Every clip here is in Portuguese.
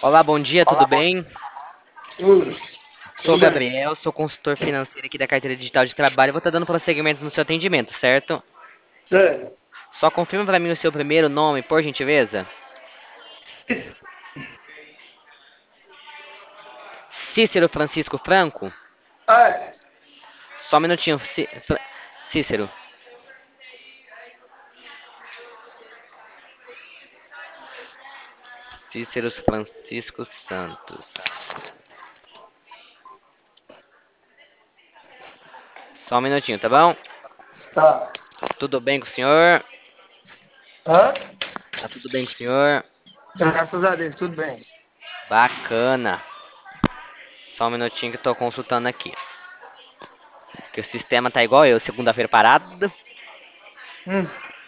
Olá, bom dia, tudo bem? Tudo, Sou o tudo bem. Gabriel, sou consultor financeiro aqui da carteira digital de trabalho. Vou estar dando prosseguimento no seu atendimento, certo? Sério. Só confirma para mim o seu primeiro nome, por gentileza. Cícero Francisco Franco? É, Só um minutinho, Cícero. Cícero Francisco Santos. Só um minutinho, tá bom? tá. Tudo bem com o senhor? Hã? Tá tudo bem com o senhor? Graças a Deus, tudo bem. Bacana. Só um minutinho que eu tô consultando aqui. Que o sistema tá igual eu, segunda-feira parado. Hum.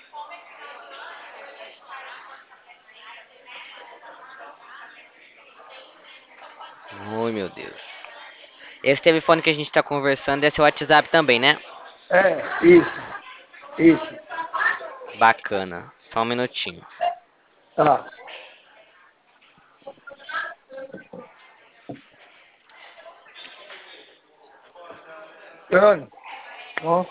Ai, meu Deus. Esse telefone que a gente tá conversando é seu WhatsApp também, né? É, isso, isso. Bacana. Só um minutinho. Tá. Dani, ó,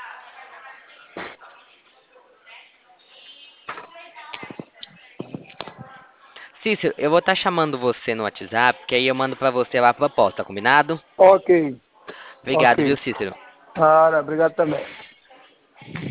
Cícero, eu vou estar chamando você no WhatsApp, que aí eu mando pra você lá a proposta, combinado? ok, ok. Obrigado, viu, Cícero? Cara, obrigado também.